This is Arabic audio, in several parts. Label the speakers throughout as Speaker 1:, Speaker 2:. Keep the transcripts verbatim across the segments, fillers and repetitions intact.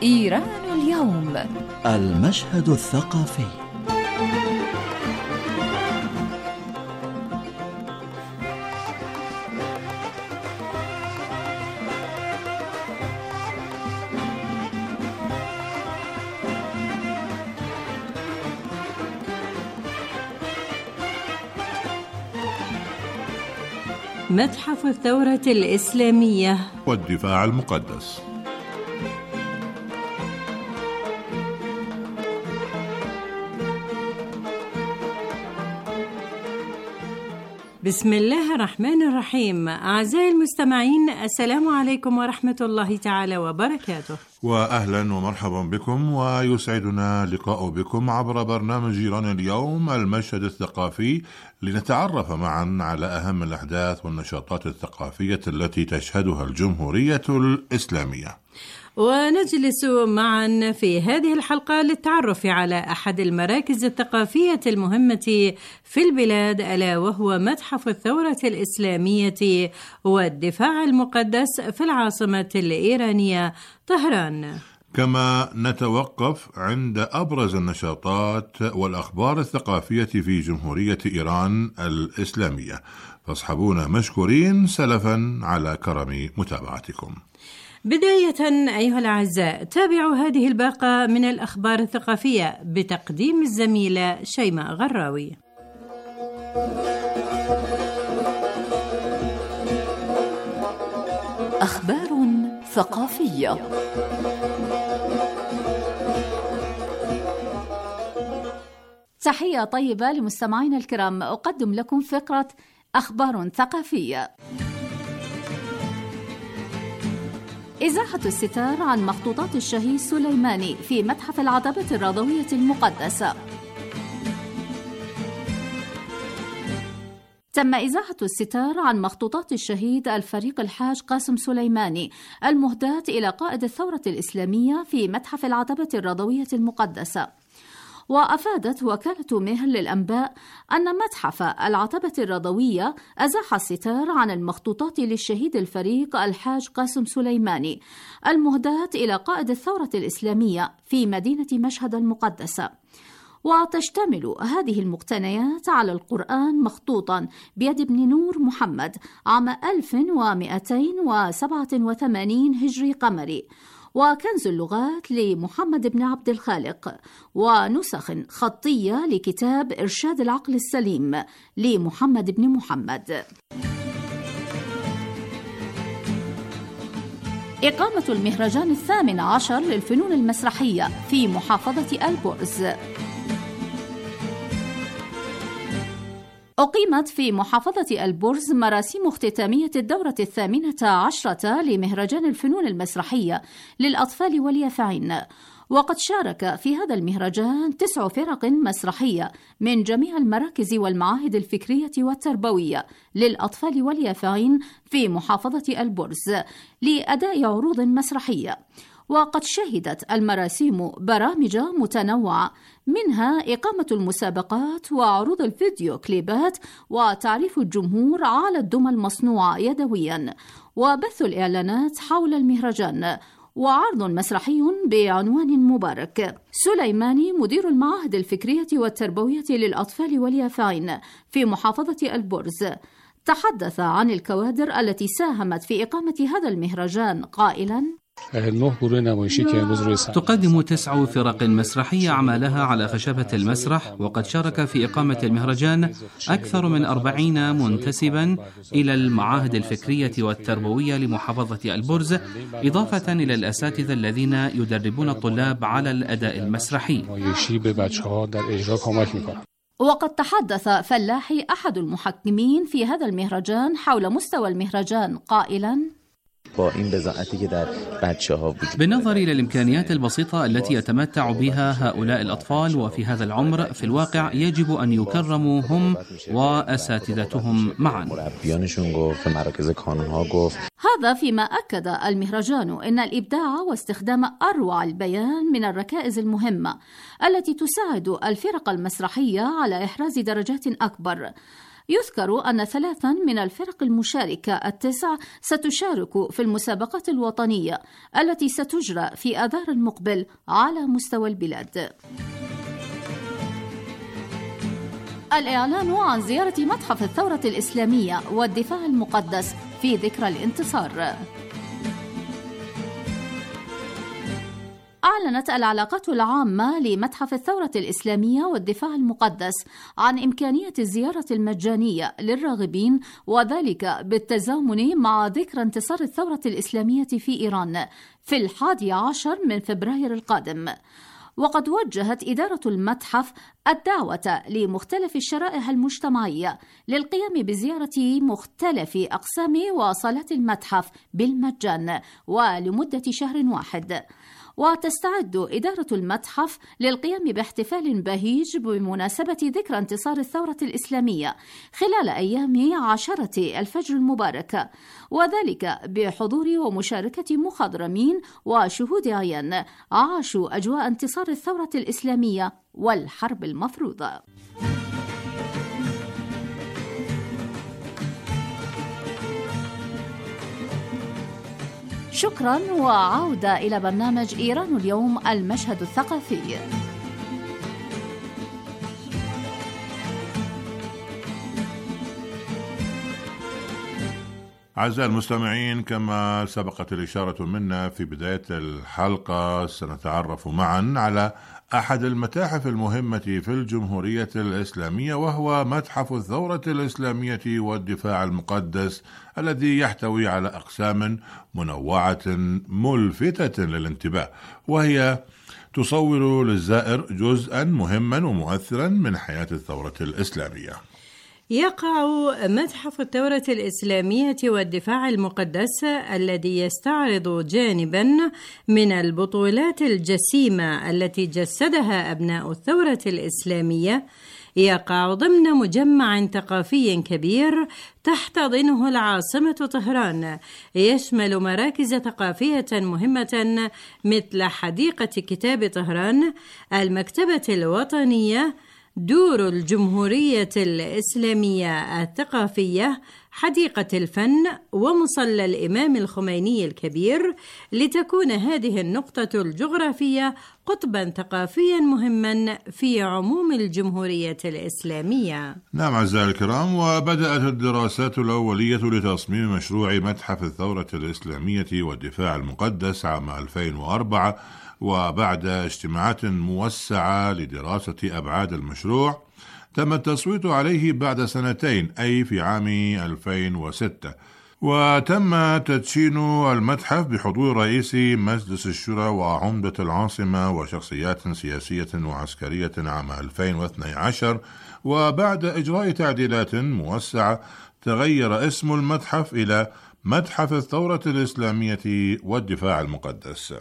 Speaker 1: إيران اليوم.
Speaker 2: المشهد الثقافي.
Speaker 3: متحف الثورة الإسلامية
Speaker 4: والدفاع المقدس.
Speaker 3: بسم الله الرحمن الرحيم. أعزائي المستمعين، السلام عليكم ورحمة الله تعالى وبركاته،
Speaker 4: وأهلا ومرحبا بكم، ويسعدنا لقاء بكم عبر برنامج إيران اليوم المشهد الثقافي، لنتعرف معا على أهم الأحداث والنشاطات الثقافية التي تشهدها الجمهورية الإسلامية.
Speaker 3: ونجلس معا في هذه الحلقة للتعرف على أحد المراكز الثقافية المهمة في البلاد، ألا وهو متحف الثورة الإسلامية والدفاع المقدس في العاصمة الإيرانية طهران.
Speaker 4: كما نتوقف عند أبرز النشاطات والأخبار الثقافية في جمهورية إيران الإسلامية، فاصحبونا مشكورين سلفا على كرم متابعتكم.
Speaker 3: بداية أيها الأعزاء، تابعوا هذه الباقة من الأخبار الثقافية بتقديم الزميلة شيماء غراوي.
Speaker 1: أخبار ثقافية. تحية طيبة لمستمعينا الكرام، أقدم لكم فقرة أخبار ثقافية. إزاحة الستار عن مخطوطات الشهيد سليماني في متحف العتبة الرضوية المقدسة. تم إزاحة الستار عن مخطوطات الشهيد الفريق الحاج قاسم سليماني المهداة إلى قائد الثورة الإسلامية في متحف العتبة الرضوية المقدسة. وأفادت وكالة مهر للأنباء أن متحف العتبة الرضوية أزاح الستار عن المخطوطات للشهيد الفريق الحاج قاسم سليماني المهداة إلى قائد الثورة الإسلامية في مدينة مشهد المقدسة. وتشتمل هذه المقتنيات على القرآن مخطوطا بيد ابن نور محمد عام ألف ومئتين وسبعة وثمانين هجري قمري، وكنز اللغات لمحمد بن عبد الخالق، ونسخ خطية لكتاب إرشاد العقل السليم لمحمد بن محمد. إقامة المهرجان الثامن عشر للفنون المسرحية في محافظة البرز. أقيمت في محافظة البرز مراسيم اختتامية الدورة الثامنة عشرة لمهرجان الفنون المسرحية للأطفال واليافعين، وقد شارك في هذا المهرجان تسع فرق مسرحية من جميع المراكز والمعاهد الفكرية والتربوية للأطفال واليافعين في محافظة البرز لأداء عروض مسرحية. وقد شهدت المراسيم برامج متنوعة، منها إقامة المسابقات وعروض الفيديو كليبات وتعريف الجمهور على الدمى المصنوعة يدويا، وبث الإعلانات حول المهرجان، وعرض مسرحي بعنوان مبارك. سليماني مدير المعاهد الفكرية والتربوية للأطفال واليافعين في محافظة البرز تحدث عن الكوادر التي ساهمت في إقامة هذا المهرجان قائلا:
Speaker 5: تقدم تسع فرق مسرحية أعمالها على خشبة المسرح، وقد شارك في إقامة المهرجان أكثر من أربعين منتسبا إلى المعاهد الفكرية والتربوية لمحافظة البرز، إضافة إلى الأساتذة الذين يدربون الطلاب على الأداء المسرحي.
Speaker 1: وقد تحدث فلاحي أحد المحكمين في هذا المهرجان حول مستوى المهرجان قائلا:
Speaker 5: بالنظر إلى الإمكانيات البسيطة التي يتمتع بها هؤلاء الأطفال وفي هذا العمر، في الواقع يجب أن يكرموا هم وأساتذتهم معا.
Speaker 1: هذا فيما أكد المهرجان أن الإبداع واستخدام أروع البيان من الركائز المهمة التي تساعد الفرق المسرحية على إحراز درجات أكبر. يذكر أن ثلاثا من الفرق المشاركة التسع ستشارك في المسابقات الوطنية التي ستجرى في آذار المقبل على مستوى البلاد. الإعلان عن زيارة متحف الثورة الإسلامية والدفاع المقدس في ذكرى الانتصار. أعلنت العلاقات العامة لمتحف الثورة الإسلامية والدفاع المقدس عن إمكانية الزيارة المجانية للراغبين، وذلك بالتزامن مع ذكرى انتصار الثورة الإسلامية في إيران في الحادي عشر من فبراير القادم. وقد وجهت إدارة المتحف الدعوة لمختلف الشرائح المجتمعية للقيام بزيارة مختلف أقسام وصالات المتحف بالمجان ولمدة شهر واحد. وتستعد إدارة المتحف للقيام باحتفال بهيج بمناسبة ذكرى انتصار الثورة الإسلامية خلال أيام عشرة الفجر المبارك، وذلك بحضور ومشاركة مخضرمين وشهود عيان عاشوا أجواء انتصار الثورة الإسلامية والحرب المفروضة. شكرا، وعودة إلى برنامج إيران اليوم المشهد الثقافي.
Speaker 4: أعزائي المستمعين، كما سبقت الإشارة منا في بداية الحلقة، سنتعرف معا على أحد المتاحف المهمة في الجمهورية الإسلامية، وهو متحف الثورة الإسلامية والدفاع المقدس، الذي يحتوي على أقسام منوعة ملفتة للانتباه، وهي تصور للزائر جزءا مهما ومؤثرا من حياة الثورة الإسلامية.
Speaker 3: يقع متحف الثورة الإسلامية والدفاع المقدس الذي يستعرض جانبا من البطولات الجسيمة التي جسدها أبناء الثورة الإسلامية، يقع ضمن مجمع ثقافي كبير تحتضنه العاصمة طهران، يشمل مراكز ثقافية مهمة مثل حديقة كتاب طهران، المكتبة الوطنية، دور الجمهورية الإسلامية الثقافية، حديقة الفن، ومصلى الإمام الخميني الكبير، لتكون هذه النقطة الجغرافية قطبا ثقافيا مهما في عموم الجمهورية الإسلامية.
Speaker 4: نعم أعزائي الكرام، وبدأت الدراسات الأولية لتصميم مشروع متحف الثورة الإسلامية والدفاع المقدس عام ألفين وأربعة، وبعد اجتماعات موسعة لدراسة أبعاد المشروع تم التصويت عليه بعد سنتين، أي في عام ألفين وستة، وتم تدشين المتحف بحضور رئيس مجلس الشورى وعمدة العاصمة وشخصيات سياسية وعسكرية عام ألفين واثني عشر. وبعد إجراء تعديلات موسعة تغير اسم المتحف إلى متحف الثورة الإسلامية والدفاع المقدس.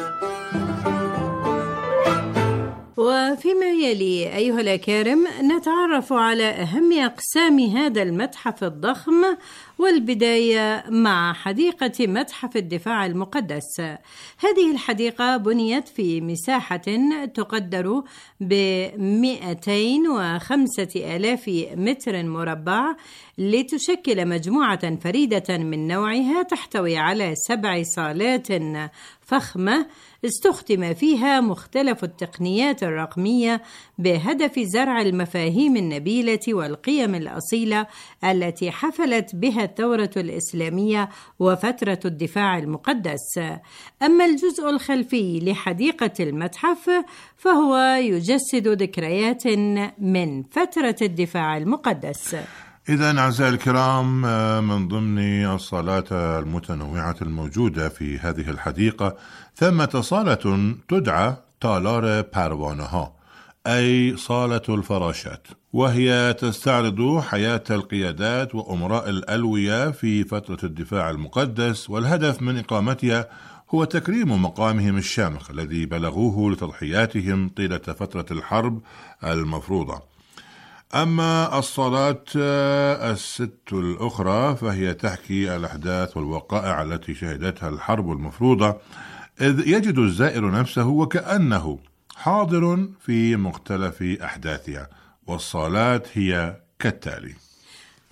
Speaker 3: وفيما يلي أيها الأكارم نتعرف على أهم أقسام هذا المتحف الضخم، والبداية مع حديقة متحف الدفاع المقدس. هذه الحديقة بنيت في مساحة تقدر بمئتين وخمسة آلاف متر مربع، لتشكل مجموعة فريدة من نوعها تحتوي على سبع صالات فخمة استخدم فيها مختلف التقنيات الرقمية بهدف زرع المفاهيم النبيلة والقيم الأصيلة التي حفلت بها الثورة الإسلامية وفترة الدفاع المقدس. أما الجزء الخلفي لحديقة المتحف فهو يجسد ذكريات من فترة الدفاع المقدس.
Speaker 4: إذن أعزائي الكرام، من ضمن الصالات المتنوعة الموجودة في هذه الحديقة ثمة صالة تدعى تالار پروانه‌ها، أي صالة الفراشات، وهي تستعرض حياة القيادات وأمراء الألوية في فترة الدفاع المقدس، والهدف من إقامتها هو تكريم مقامهم الشامخ الذي بلغوه لتضحياتهم طيلة فترة الحرب المفروضة. أما الصالات الست الأخرى فهي تحكي الأحداث والوقائع التي شهدتها الحرب المفروضة، إذ يجد الزائر نفسه وكأنه حاضر في مختلف أحداثها. والصالات هي كالتالي: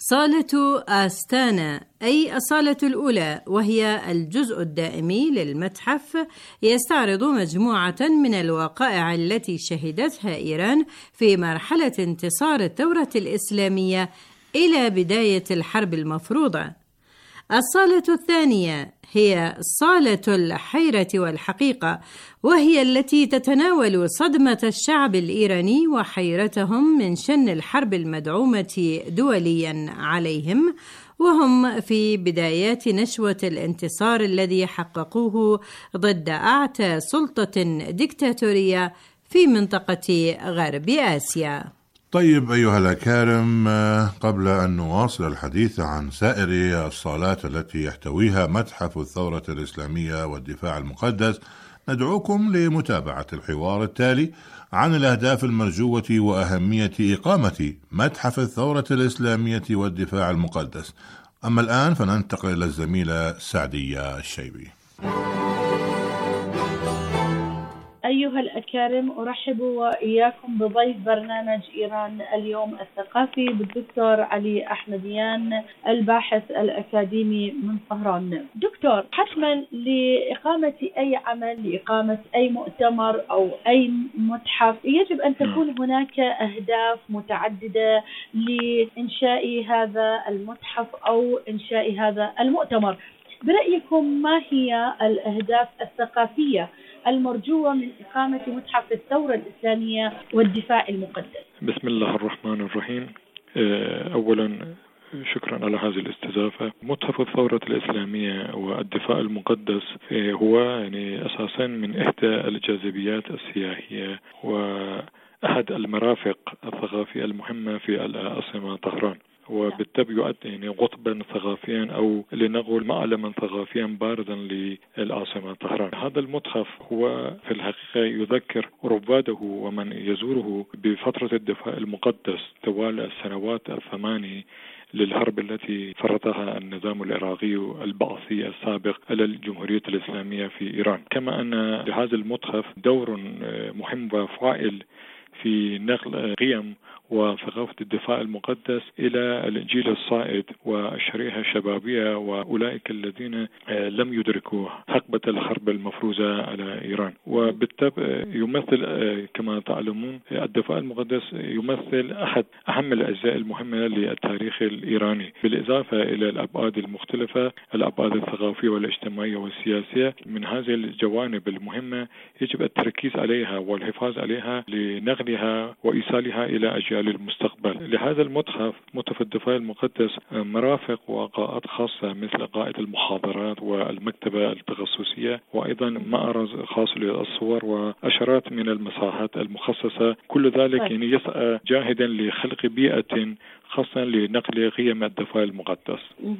Speaker 3: صالة آستانا أي الصالة الأولى، وهي الجزء الدائمي للمتحف، يستعرض مجموعة من الوقائع التي شهدتها إيران في مرحلة انتصار الثورة الإسلامية إلى بداية الحرب المفروضة. الصالة الثانية هي صالة الحيرة والحقيقة، وهي التي تتناول صدمة الشعب الإيراني وحيرتهم من شن الحرب المدعومة دوليا عليهم، وهم في بدايات نشوة الانتصار الذي حققوه ضد أعتى سلطة ديكتاتورية في منطقة غرب آسيا.
Speaker 4: طيب أيها الأكارم، قبل أن نواصل الحديث عن سائر الصالات التي يحتويها متحف الثورة الإسلامية والدفاع المقدس، ندعوكم لمتابعة الحوار التالي عن الأهداف المرجوة وأهمية إقامة متحف الثورة الإسلامية والدفاع المقدس. أما الآن فننتقل إلى الزميلة سعدية الشيبي.
Speaker 6: أيها الأكارم، أرحب وإياكم بضيف برنامج إيران اليوم الثقافي بالدكتور علي أحمديان، الباحث الأكاديمي من طهران. دكتور، حتما لإقامة أي عمل، لإقامة أي مؤتمر أو أي متحف، يجب أن تكون هناك أهداف متعددة لإنشاء هذا المتحف أو إنشاء هذا المؤتمر. برأيكم ما هي الأهداف الثقافية المرجوة من إقامة متحف الثورة الإسلامية والدفاع المقدس؟
Speaker 7: بسم الله الرحمن الرحيم. أولا شكرا على هذه الاستضافة. متحف الثورة الإسلامية والدفاع المقدس هو يعني أساسا من إحدى الجاذبيات السياحية وأحد المرافق الثقافية المهمة في العاصمة طهران، وبالتالي يؤدي يعني قطبا ثقافيا أو لنقول معلما ثقافيا بارزا للعاصمة طهران. هذا المتحف هو في الحقيقة يذكر رواده ومن يزوره بفترة الدفاع المقدس طوال السنوات الثماني للحرب التي فرضها النظام العراقي البعثي السابق على الجمهورية الإسلامية في إيران. كما أن لهذا المتحف دور مهم وفاعل في نقل قيم وثقافة الدفاع المقدس إلى الجيل الصاعد والشريحة الشبابية وأولئك الذين لم يدركوا حقبة الحرب المفروزة على إيران. وبالتالي يمثل كما تعلمون الدفاع المقدس يمثل أحد أهم الأجزاء المهمة للتاريخ الإيراني، بالإضافة إلى الأبعاد المختلفة، الأبعاد الثقافية والاجتماعية والسياسية. من هذه الجوانب المهمة يجب التركيز عليها والحفاظ عليها لنقلها وإيصالها إلى أجيال المستقبل. لهذا المتحف، متحف الدفاع المقدس، مرافق وقاعات خاصة مثل قاعة المحاضرات والمكتبة التخصصية، وأيضا معرض خاص للصور وعشرات من المساحات المخصصة. كل ذلك يعني يسعى جاهدا لخلق بيئة خاصة لنقل قيم الدفاع المقدس.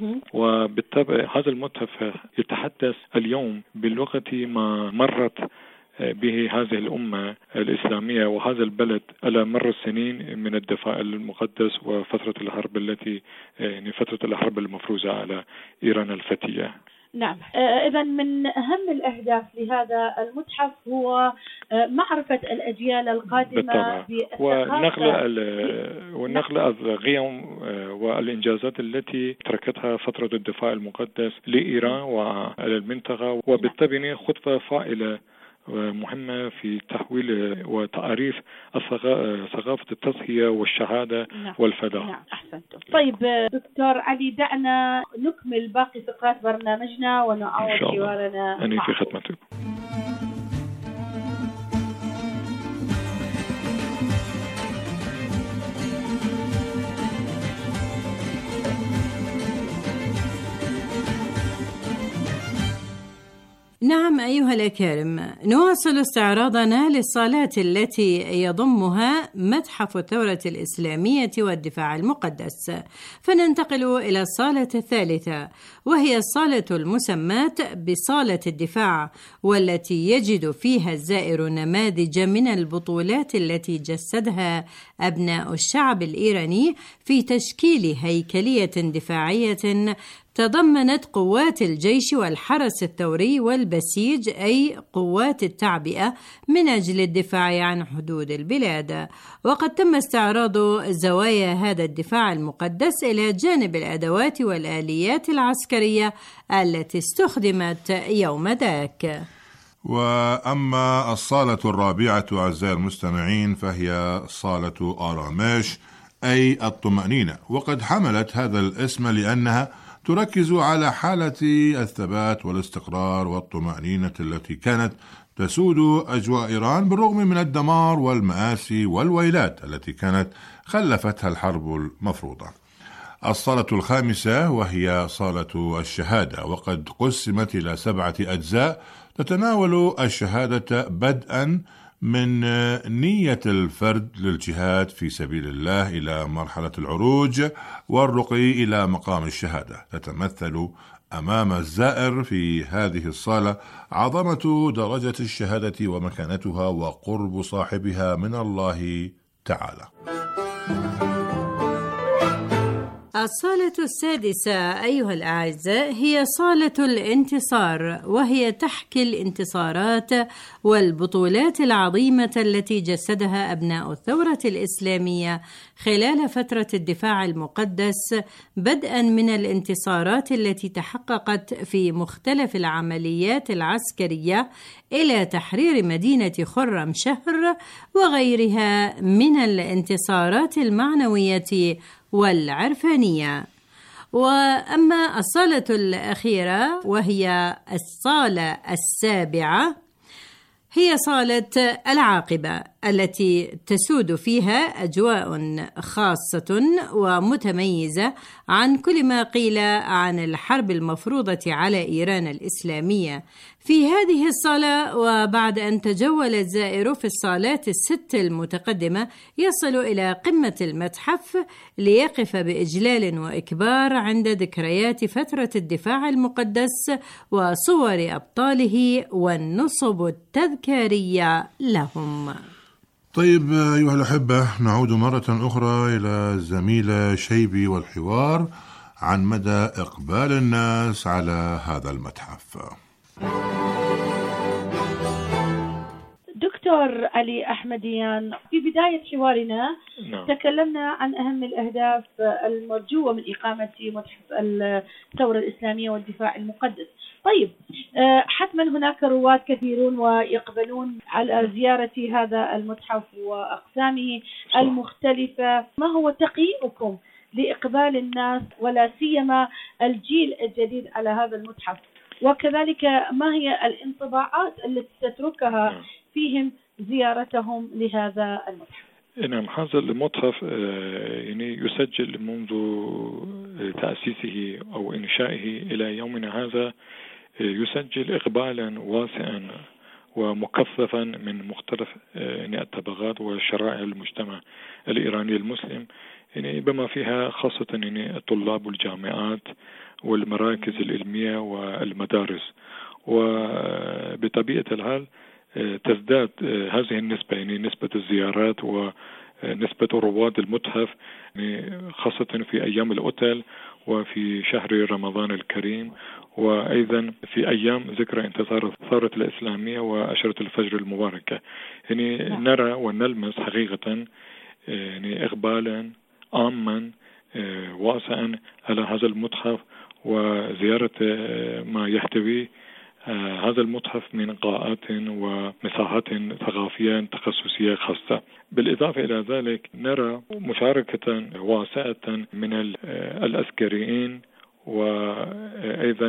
Speaker 7: وبالتالي هذا المتحف يتحدث اليوم بلغة ما مرت به هذه الأمة الإسلامية وهذا البلد على مر السنين من الدفاع المقدس وفترة الحرب التي يعني فترة الحرب المفروزة على إيران الفتية.
Speaker 6: نعم، إذا من أهم الأهداف لهذا المتحف هو معرفة الأجيال القادمة
Speaker 7: ونقل ونقل القيم والإنجازات التي تركتها فترة الدفاع المقدس لإيران وعلى المنطقة، وبالتالي خطوة فاعلة مهمة في تحويل وتعريف ثقافة التضحية والشهادة
Speaker 6: نعم.
Speaker 7: والفداء.
Speaker 6: نعم، أحسنتم. طيب دكتور علي، دعنا نكمل باقي فقرات برنامجنا ونعاود حوارنا.
Speaker 7: أنا في خدمتك.
Speaker 3: نعم أيها الأكارم، نواصل استعراضنا للصالات التي يضمها متحف الثورة الإسلامية والدفاع المقدس، فننتقل إلى الصالة الثالثة، وهي الصالة المسماة بصالة الدفاع، والتي يجد فيها الزائر نماذج من البطولات التي جسدها أبناء الشعب الإيراني في تشكيل هيكلية دفاعية تضمنت قوات الجيش والحرس الثوري والبسيج، أي قوات التعبئة، من أجل الدفاع عن حدود البلاد. وقد تم استعراض زوايا هذا الدفاع المقدس إلى جانب الأدوات والآليات العسكرية التي استخدمت يوم ذاك.
Speaker 4: وأما الصالة الرابعة أعزائي المستمعين فهي صالة آرامش، أي الطمأنينة، وقد حملت هذا الاسم لأنها تركز على حالة الثبات والاستقرار والطمأنينة التي كانت تسود أجواء إيران بالرغم من الدمار والمآسي والويلات التي كانت خلفتها الحرب المفروضة. الصالة الخامسة وهي صالة الشهادة، وقد قسمت إلى سبعة أجزاء تتناول الشهادة بدءا من نية الفرد للجهاد في سبيل الله إلى مرحلة العروج والرقي إلى مقام الشهادة. تتمثل أمام الزائر في هذه الصالة عظمة درجة الشهادة ومكانتها وقرب صاحبها من الله تعالى.
Speaker 3: الصالة السادسة أيها الأعزاء هي صالة الانتصار، وهي تحكي الانتصارات والبطولات العظيمة التي جسدها أبناء الثورة الإسلامية خلال فترة الدفاع المقدس، بدءا من الانتصارات التي تحققت في مختلف العمليات العسكرية إلى تحرير مدينة خرمشهر وغيرها من الانتصارات المعنوية والعرفانية. وأما الصالة الأخيرة وهي الصالة السابعة هي صالة العاقبة، التي تسود فيها أجواء خاصة ومتميزة عن كل ما قيل عن الحرب المفروضة على إيران الإسلامية. في هذه الصالة وبعد أن تجول الزائر في الصالات الست المتقدمة يصل إلى قمة المتحف ليقف بإجلال وإكبار عند ذكريات فترة الدفاع المقدس وصور أبطاله والنصب التذكارية لهم.
Speaker 4: طيب أيها الأحبة، نعود مرة أخرى إلى الزميلة شيبي والحوار عن مدى إقبال الناس على هذا المتحف.
Speaker 6: دكتور علي أحمديان، في بداية حوارنا
Speaker 7: نعم.
Speaker 6: تكلمنا عن أهم الأهداف المرجوة من إقامة متحف الثورة الإسلامية والدفاع المقدس. طيب، حتما هناك رواد كثيرون ويقبلون على زيارة هذا المتحف وأقسامه المختلفة. ما هو تقييمكم لإقبال الناس ولا سيما الجيل الجديد على هذا المتحف؟ وكذلك ما هي الانطباعات التي تتركها فيهم زيارتهم لهذا المتحف؟
Speaker 7: نعم، هذا المتحف يعني يسجل منذ تأسيسه أو إنشائه إلى يومنا هذا، يسجل إقبالا واسعا ومكثفا من مختلف يعني الطبقات وشرائح المجتمع الإيراني المسلم، يعني بما فيها خاصة يعني الطلاب والجامعات والمراكز العلمية والمدارس. وبطبيعة الحال تزداد هذه النسبة، يعني نسبة الزيارات ونسبة رواد المتحف، يعني خاصة في أيام الأوتل وفي شهر رمضان الكريم، وأيضا في أيام ذكرى انتصار الثورة الإسلامية وعشرة الفجر المباركة. يعني نرى ونلمس حقيقة يعني إقبالا عاما واسعا على هذا المتحف وزيارة ما يحتوي هذا المتحف من قاعات ومساحات ثقافية تخصصية خاصة. بالإضافة إلى ذلك نرى مشاركة واسعة من العسكريين وأيضا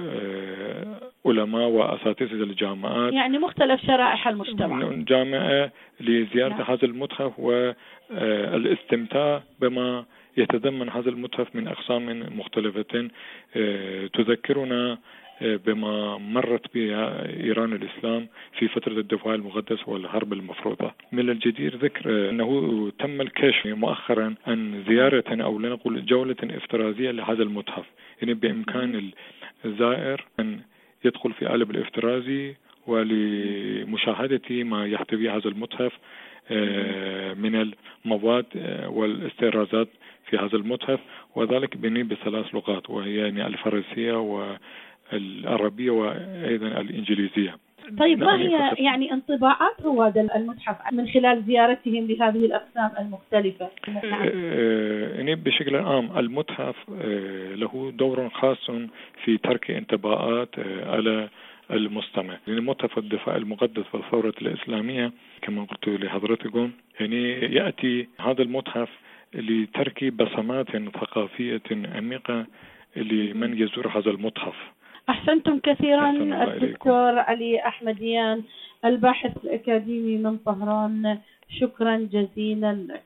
Speaker 7: علماء وأساتذة الجامعات،
Speaker 6: يعني مختلف شرائح المجتمع،
Speaker 7: جامعة لزيارة نعم. هذا المتحف والاستمتاع بما يتضمن هذا المتحف من أقسام مختلفة تذكرنا بما مرت بها إيران الإسلام في فترة الدفاع المقدس والحرب المفروضة. من الجدير ذكر أنه تم الكشف مؤخرا عن زيارة أو لنقول جولة افتراضية لهذا المتحف، يعني بإمكان الزائر أن يدخل في قالب الافتراضي ولمشاهدة ما يحتوي هذا المتحف من المواد والاستيرازات في هذا المتحف، وذلك بني بثلاث لغات، وهي يعني الفارسية والعربية وأيضا الإنجليزية.
Speaker 6: طيب ما هي يعني انطباعات رواد المتحف من خلال زيارتهم لهذه الأقسام المختلفة؟
Speaker 7: يعني بشكل عام المتحف له دور خاص في ترك انطباعات على المستمع. يعني متحف الدفاع المقدس والثورة الإسلامية كما قلت لحضرتكم، يعني يأتي هذا المتحف لترك بصمات ثقافية عميقة لمن يزور هذا المتحف.
Speaker 6: أحسنتم كثيرا الدكتور علي أحمديان الباحث الأكاديمي من طهران، شكرا جزيلا لك.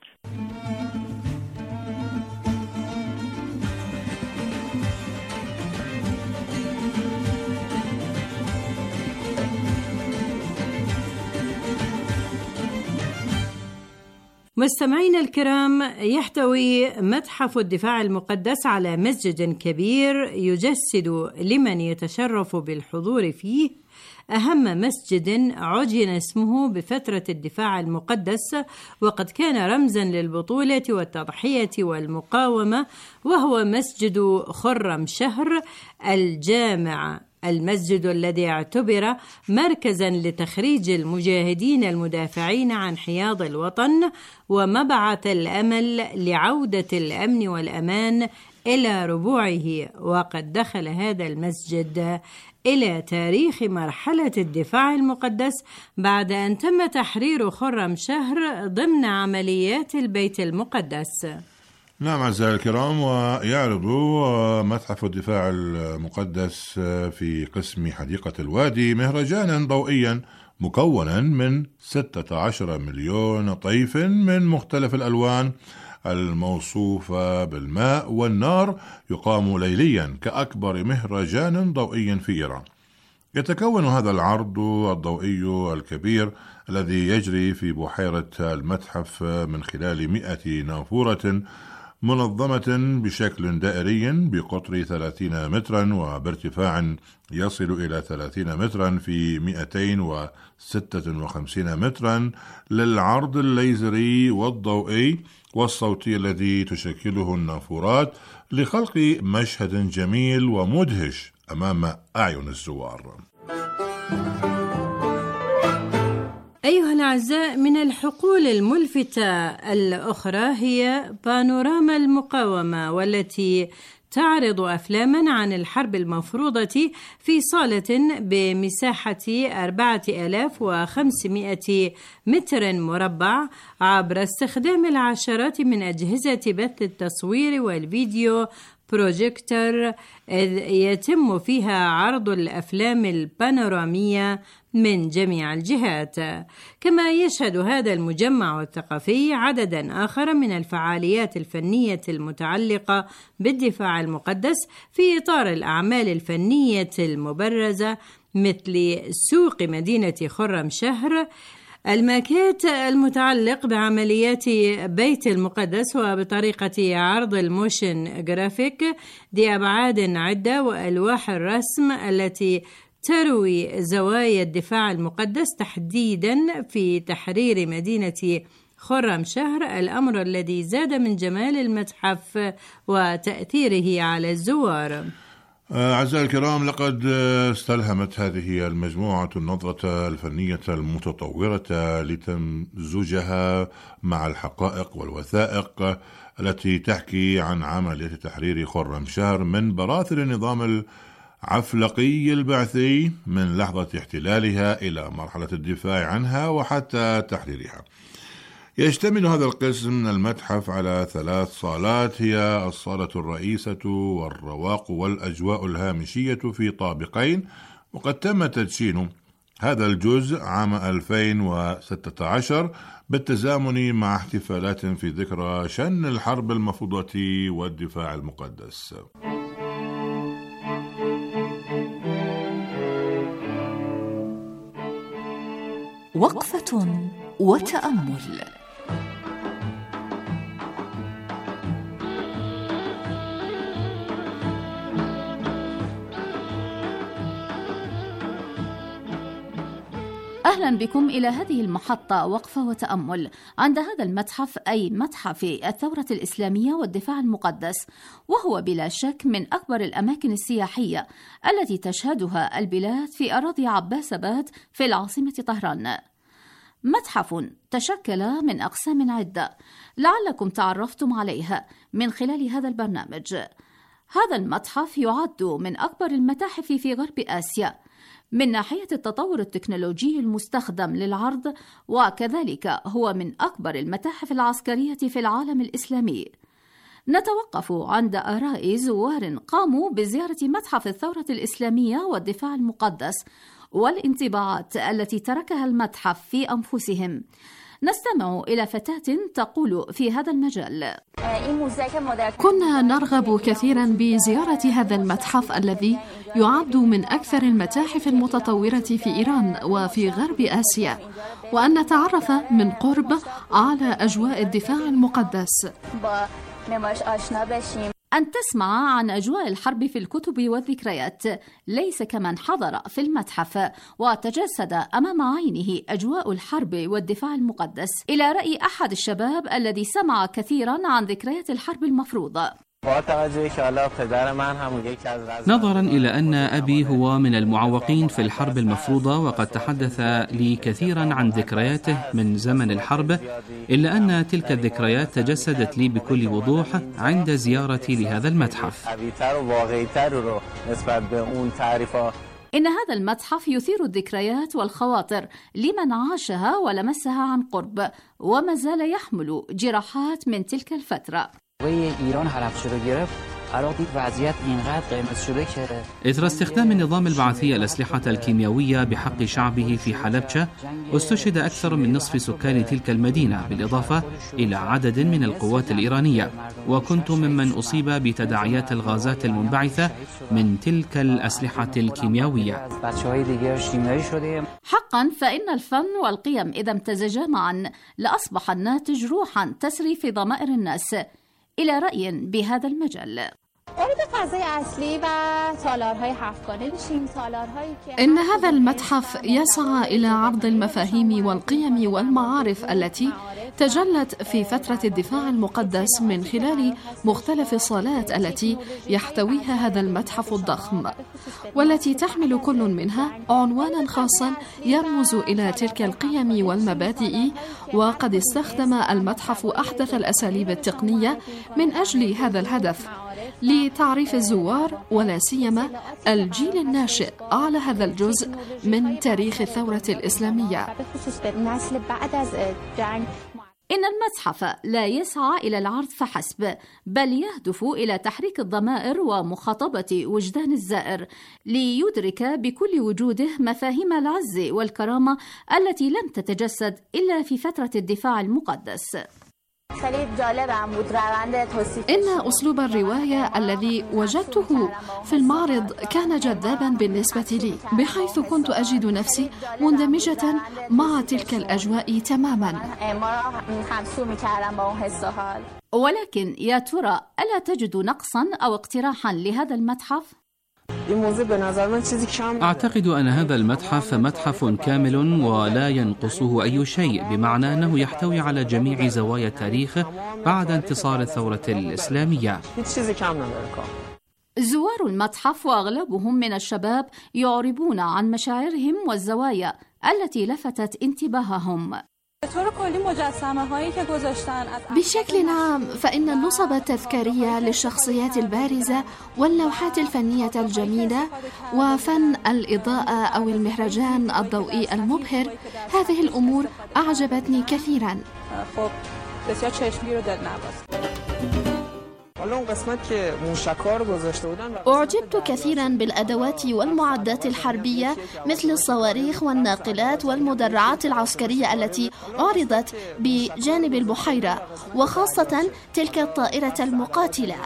Speaker 3: مستمعينا الكرام، يحتوي متحف الدفاع المقدس على مسجد كبير يجسد لمن يتشرف بالحضور فيه أهم مسجد عجن اسمه بفترة الدفاع المقدس، وقد كان رمزا للبطولة والتضحية والمقاومة، وهو مسجد خرم شهر الجامع، المسجد الذي اعتبر مركزا لتخريج المجاهدين المدافعين عن حياض الوطن ومبعث الأمل لعودة الأمن والأمان إلى ربوعه. وقد دخل هذا المسجد إلى تاريخ مرحلة الدفاع المقدس بعد أن تم تحرير خرم شهر ضمن عمليات البيت المقدس.
Speaker 4: نعم أعزائي الكرام، ويعرض متحف الدفاع المقدس في قسم حديقة الوادي مهرجانا ضوئيا مكونا من ستة عشر مليون طيف من مختلف الألوان الموصوفة بالماء والنار، يقام ليليا كأكبر مهرجان ضوئي في إيران. يتكون هذا العرض الضوئي الكبير الذي يجري في بحيرة المتحف من خلال مئة نافورة منظمة بشكل دائري بقطر ثلاثين مترا وبارتفاع يصل إلى ثلاثين مترا في مئتين وستة وخمسين مترا، للعرض الليزري والضوئي والصوتي الذي تشكله النافورات لخلق مشهد جميل ومدهش أمام أعين الزوار.
Speaker 3: أيها الأعزاء، من الحقول الملفتة الأخرى هي بانوراما المقاومة، والتي تعرض أفلاما عن الحرب المفروضة في صالة بمساحة أربعة آلاف وخمسمائة متر مربع عبر استخدام العشرات من أجهزة بث التصوير والفيديو بروجيكتور، يتم فيها عرض الأفلام البانورامية من جميع الجهات. كما يشهد هذا المجمع الثقافي عددا آخر من الفعاليات الفنية المتعلقة بالدفاع المقدس في إطار الأعمال الفنية المبرزة، مثل سوق مدينة خرم شهر، الماكيت المتعلق بعمليات بيت المقدس وبطريقة عرض الموشن جرافيك ذي أبعاد عدة، وألواح الرسم التي تروي زوايا الدفاع المقدس تحديدا في تحرير مدينة خرم شهر، الأمر الذي زاد من جمال المتحف وتأثيره على الزوار.
Speaker 4: أعزائي الكرام، لقد استلهمت هذه المجموعة النظرة الفنية المتطورة لتمزجها مع الحقائق والوثائق التي تحكي عن عملية تحرير خرم شهر من براثن النظام العفلقي البعثي من لحظة احتلالها إلى مرحلة الدفاع عنها وحتى تحريرها. يشتمل هذا القسم من المتحف على ثلاث صالات، هي الصالة الرئيسة والرواق والأجواء الهامشية في طابقين، وقد تم تدشين هذا الجزء عام ألفين وستة عشر بالتزامن مع احتفالات في ذكرى شن الحرب المفروضة والدفاع المقدس.
Speaker 1: وقفة وتأمل. أهلا بكم إلى هذه المحطة وقفة وتأمل عند هذا المتحف، أي متحف الثورة الإسلامية والدفاع المقدس، وهو بلا شك من أكبر الأماكن السياحية التي تشهدها البلاد في أراضي عباسباد في العاصمة طهران. متحف تشكل من أقسام عدة لعلكم تعرفتم عليها من خلال هذا البرنامج. هذا المتحف يعد من أكبر المتاحف في غرب آسيا من ناحية التطور التكنولوجي المستخدم للعرض، وكذلك هو من أكبر المتاحف العسكرية في العالم الإسلامي. نتوقف عند آراء زوار قاموا بزيارة متحف الثورة الإسلامية والدفاع المقدس والانطباعات التي تركها المتحف في أنفسهم. نستمع إلى فتاة تقول في هذا المجال:
Speaker 8: كنا نرغب كثيرا بزيارة هذا المتحف الذي يعد من أكثر المتاحف المتطورة في إيران وفي غرب آسيا، وأن نتعرف من قرب على أجواء الدفاع المقدس.
Speaker 1: أن تسمع عن أجواء الحرب في الكتب والذكريات ليس كمن حضر في المتحف وتجسد أمام عينه أجواء الحرب والدفاع المقدس، إلى رأي أحد الشباب الذي سمع كثيرا عن ذكريات الحرب المفروضة.
Speaker 5: نظرا إلى أن أبي هو من المعوقين في الحرب المفروضة وقد تحدث لي كثيرا عن ذكرياته من زمن الحرب، إلا أن تلك الذكريات تجسدت لي بكل وضوح عند زيارتي لهذا المتحف.
Speaker 1: إن هذا المتحف يثير الذكريات والخواطر لمن عاشها ولمسها عن قرب، وما زال يحمل جراحات من تلك الفترة.
Speaker 5: إثر استخدام النظام البعثي الأسلحة الكيميائية بحق شعبه في حلبشة، استشهد أكثر من نصف سكان تلك المدينة، بالإضافة إلى عدد من القوات الإيرانية، وكنت ممن أصيب بتداعيات الغازات المنبعثة من تلك الأسلحة الكيميائية.
Speaker 1: حقا فإن الفن والقيم إذا امتزجا معا لأصبح الناتج روحا تسري في ضمائر الناس، إلى رأي بهذا المجال.
Speaker 8: إن هذا المتحف يسعى إلى عرض المفاهيم والقيم والمعارف التي تجلت في فترة الدفاع المقدس من خلال مختلف الصالات التي يحتويها هذا المتحف الضخم، والتي تحمل كل منها عنوانا خاصا يرمز إلى تلك القيم والمبادئ. وقد استخدم المتحف أحدث الأساليب التقنية من أجل هذا الهدف، لتعريف الزوار ولا سيما الجيل الناشئ على هذا الجزء من تاريخ الثورة الإسلامية.
Speaker 1: إن المتحف لا يسعى إلى العرض فحسب، بل يهدف إلى تحريك الضمائر ومخاطبة وجدان الزائر ليدرك بكل وجوده مفاهيم العز والكرامة التي لم تتجسد إلا في فترة الدفاع المقدس.
Speaker 8: إن أسلوب الرواية الذي وجدته في المعرض كان جذابا بالنسبة لي، بحيث كنت أجد نفسي مندمجة مع تلك الأجواء تماما.
Speaker 1: ولكن يا ترى ألا تجد نقصا أو اقتراحا لهذا المتحف؟
Speaker 5: أعتقد أن هذا المتحف متحف كامل ولا ينقصه أي شيء، بمعنى أنه يحتوي على جميع زوايا التاريخ بعد انتصار الثورة الإسلامية.
Speaker 1: زوار المتحف وأغلبهم من الشباب يعربون عن مشاعرهم والزوايا التي لفتت انتباههم.
Speaker 8: بشكل عام فإن النصب التذكارية للشخصيات البارزة واللوحات الفنية الجميلة وفن الإضاءة أو المهرجان الضوئي المبهر، هذه الأمور أعجبتني كثيرا. أعجبت كثيرا بالأدوات والمعدات الحربية مثل الصواريخ والناقلات والمدرعات العسكرية التي عرضت بجانب البحيرة، وخاصة تلك الطائرة المقاتلة.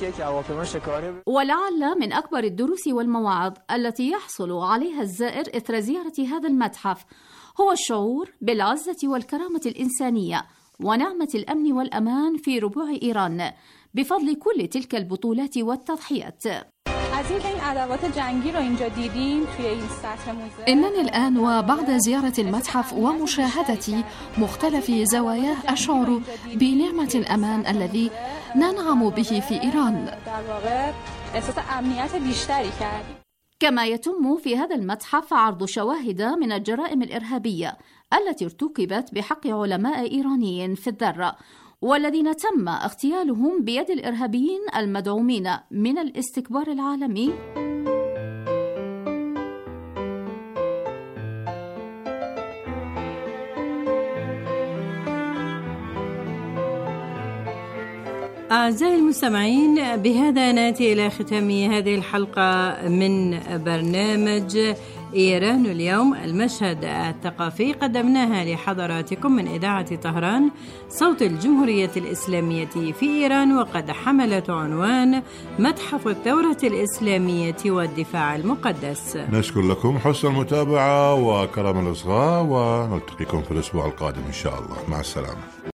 Speaker 1: ولعل من أكبر الدروس والمواعظ التي يحصل عليها الزائر إثر زيارة هذا المتحف هو الشعور بالعزة والكرامة الإنسانية ونعمة الأمن والأمان في ربوع إيران بفضل كل تلك البطولات والتضحيات.
Speaker 8: إنني الآن وبعد زيارة المتحف ومشاهدة مختلف زواياه أشعر بنعمة الأمان الذي ننعم به في إيران.
Speaker 1: كما يتم في هذا المتحف عرض شواهد من الجرائم الإرهابية التي ارتكبت بحق علماء إيرانيين في الذرة، والذين تم اغتيالهم بيد الإرهابيين المدعومين من الاستكبار العالمي.
Speaker 3: أعزائي المستمعين، بهذا نأتي إلى ختام هذه الحلقة من برنامج إيران اليوم، المشهد الثقافي، قدمناها لحضراتكم من إذاعة طهران صوت الجمهورية الإسلامية في إيران، وقد حملت عنوان متحف الثورة الإسلامية والدفاع المقدس.
Speaker 4: نشكر لكم حسن المتابعة وكرم الإصغاء، ونلتقيكم في الأسبوع القادم إن شاء الله. مع السلامة.